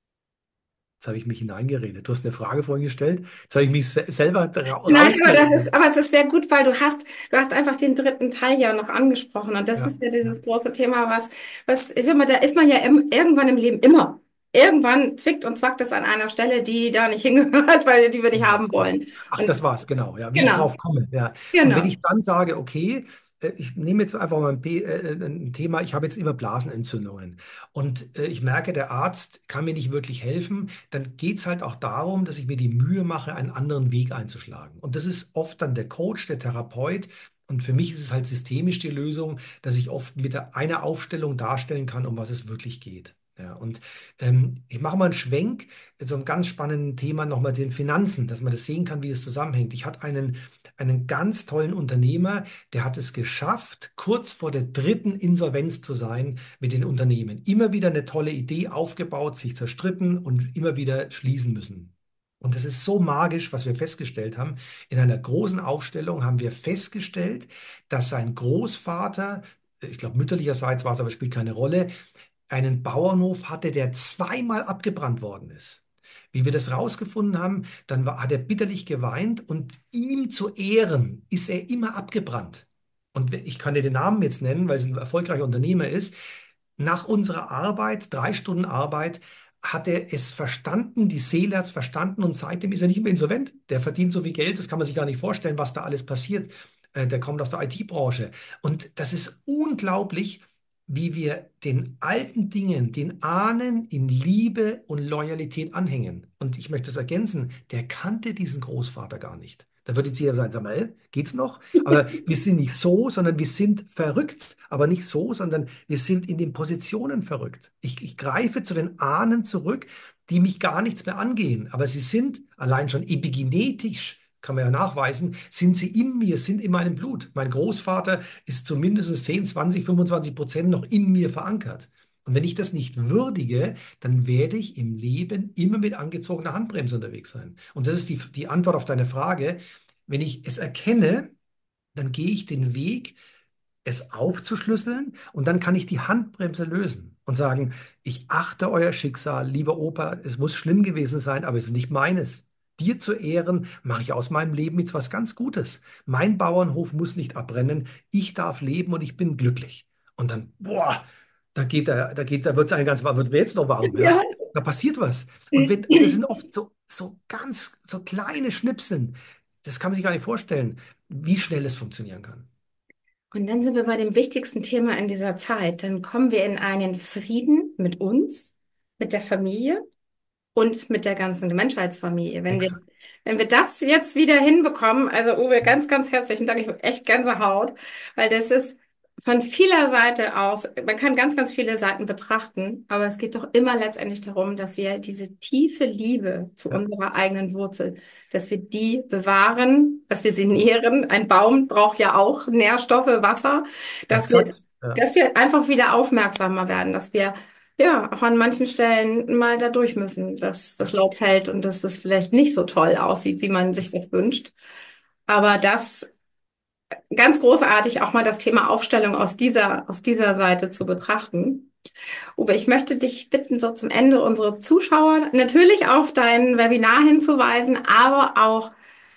Jetzt habe ich mich hineingeredet. Du hast eine Frage vorhin gestellt. Jetzt habe ich mich selber Nein, rausgeredet. aber es ist sehr gut, weil du hast einfach den dritten Teil ja noch angesprochen. Und das Ja, ist ja ja, dieses große Thema, was ist immer, da ist man ja irgendwann im Leben immer. Irgendwann zwickt und zwackt es an einer Stelle, die da nicht hingehört, weil die wir nicht genau. haben wollen. Ach, Und das war's, genau. Ja, wie ich genau, drauf komme. Ja. Und wenn genau. ich dann sage, okay, ich nehme jetzt einfach mal ein Thema, ich habe jetzt immer Blasenentzündungen und ich merke, der Arzt kann mir nicht wirklich helfen, dann geht es halt auch darum, dass ich mir die Mühe mache, einen anderen Weg einzuschlagen. Und das ist oft dann der Coach, der Therapeut. Und für mich ist es halt systemisch die Lösung, dass ich oft mit einer Aufstellung darstellen kann, um was es wirklich geht. Ja, und ich mache mal einen Schwenk, so einem ganz spannenden Thema nochmal den Finanzen, dass man das sehen kann, wie es zusammenhängt. Ich hatte einen ganz tollen Unternehmer, der hat es geschafft, kurz vor der dritten Insolvenz zu sein mit den Unternehmen. Immer wieder eine tolle Idee aufgebaut, sich zerstritten und immer wieder schließen müssen. Und das ist so magisch, was wir festgestellt haben. In einer großen Aufstellung haben wir festgestellt, dass sein Großvater, ich glaube mütterlicherseits war es, aber spielt keine Rolle, einen Bauernhof hatte, der zweimal abgebrannt worden ist. Wie wir das rausgefunden haben, hat er bitterlich geweint und ihm zu Ehren ist er immer abgebrannt. Und ich kann dir den Namen jetzt nennen, weil es ein erfolgreicher Unternehmer ist. Nach unserer Arbeit, 3 Stunden Arbeit, hat er es verstanden, die Seele hat es verstanden und seitdem ist er nicht mehr insolvent. Der verdient so viel Geld, das kann man sich gar nicht vorstellen, was da alles passiert. Der kommt aus der IT-Branche. Und das ist unglaublich, wie wir den alten Dingen, den Ahnen in Liebe und Loyalität anhängen. Und ich möchte es ergänzen, der kannte diesen Großvater gar nicht. Da würde jetzt jeder sagen, sag mal, geht's noch? Aber wir sind nicht so, sondern wir sind verrückt. Aber nicht so, sondern wir sind in den Positionen verrückt. Ich greife zu den Ahnen zurück, die mich gar nichts mehr angehen. Aber sie sind allein schon epigenetisch, kann man ja nachweisen, sind sie in mir, sind in meinem Blut. Mein Großvater ist zumindest 10, 20, 25% noch in mir verankert. Und wenn ich das nicht würdige, dann werde ich im Leben immer mit angezogener Handbremse unterwegs sein. Und das ist die Antwort auf deine Frage. Wenn ich es erkenne, dann gehe ich den Weg, es aufzuschlüsseln und dann kann ich die Handbremse lösen und sagen, ich achte euer Schicksal, lieber Opa, es muss schlimm gewesen sein, aber es ist nicht meines. Dir zu Ehren mache ich aus meinem Leben jetzt was ganz Gutes. Mein Bauernhof muss nicht abbrennen, ich darf leben und ich bin glücklich. Und dann, boah, da wird es einem ganz warm, wird mir jetzt noch warm, Ja. ja. Da passiert was. Und das sind oft so ganz, so kleine Schnipseln. Das kann man sich gar nicht vorstellen, wie schnell es funktionieren kann. Und dann sind wir bei dem wichtigsten Thema in dieser Zeit. Dann kommen wir in einen Frieden mit uns, mit der Familie und mit der ganzen Menschheitsfamilie. Exakt. Wenn wir das jetzt wieder hinbekommen, also Uwe, ganz, ganz herzlichen Dank, ich habe echt Gänsehaut, weil das ist von vieler Seite aus, man kann ganz, ganz viele Seiten betrachten, aber es geht doch immer letztendlich darum, dass wir diese tiefe Liebe zu Ja. unserer eigenen Wurzel, dass wir die bewahren, dass wir sie nähren. Ein Baum braucht ja auch Nährstoffe, Wasser, dass wir, Exakt. Ja. dass wir einfach wieder aufmerksamer werden, dass wir ja, auch an manchen Stellen mal da durch müssen, dass das Laub hält und dass das vielleicht nicht so toll aussieht, wie man sich das wünscht. Aber das ganz großartig, auch mal das Thema Aufstellung aus dieser Seite zu betrachten. Uwe, ich möchte dich bitten, so zum Ende unsere Zuschauer natürlich auf dein Webinar hinzuweisen, aber auch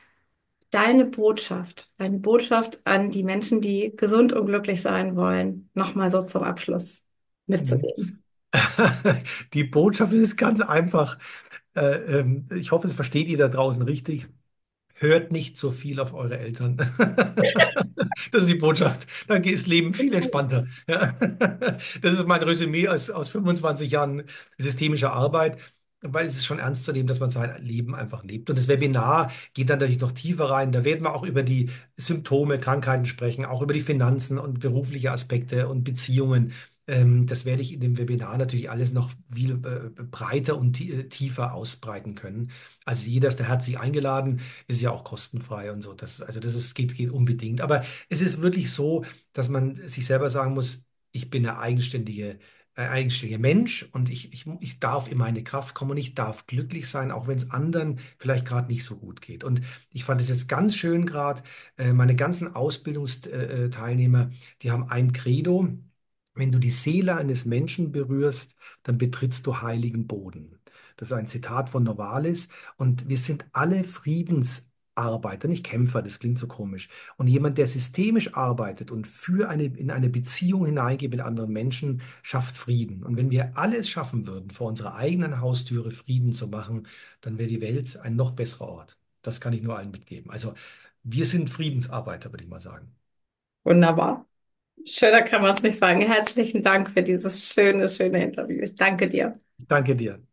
deine Botschaft an die Menschen, die gesund und glücklich sein wollen, nochmal so zum Abschluss mitzugeben. Die Botschaft ist ganz einfach. Ich hoffe, es versteht ihr da draußen richtig. Hört nicht so viel auf eure Eltern. Das ist die Botschaft. Dann geht das Leben viel entspannter. Ja. Das ist mein Resümee aus 25 Jahren systemischer Arbeit, weil es ist schon ernst zu nehmen, dass man sein Leben einfach lebt. Und das Webinar geht dann natürlich noch tiefer rein. Da werden wir auch über die Symptome, Krankheiten sprechen, auch über die Finanzen und berufliche Aspekte und Beziehungen. Das werde ich in dem Webinar natürlich alles noch viel breiter und tiefer ausbreiten können. Also jeder ist da herzlich eingeladen, ist ja auch kostenfrei und so. Geht unbedingt. Aber es ist wirklich so, dass man sich selber sagen muss, ich bin eine eigenständiger Mensch und ich darf in meine Kraft kommen und ich darf glücklich sein, auch wenn es anderen vielleicht gerade nicht so gut geht. Und ich fand es jetzt ganz schön gerade, meine ganzen Ausbildungsteilnehmer, die haben ein Credo. Wenn du die Seele eines Menschen berührst, dann betrittst du heiligen Boden. Das ist ein Zitat von Novalis. Und wir sind alle Friedensarbeiter, nicht Kämpfer, das klingt so komisch. Und jemand, der systemisch arbeitet und in eine Beziehung hineingeht mit anderen Menschen, schafft Frieden. Und wenn wir alles schaffen würden, vor unserer eigenen Haustüre Frieden zu machen, dann wäre die Welt ein noch besserer Ort. Das kann ich nur allen mitgeben. Also wir sind Friedensarbeiter, würde ich mal sagen. Wunderbar. Schöner kann man es nicht sagen. Herzlichen Dank für dieses schöne Interview. Ich danke dir. Danke dir.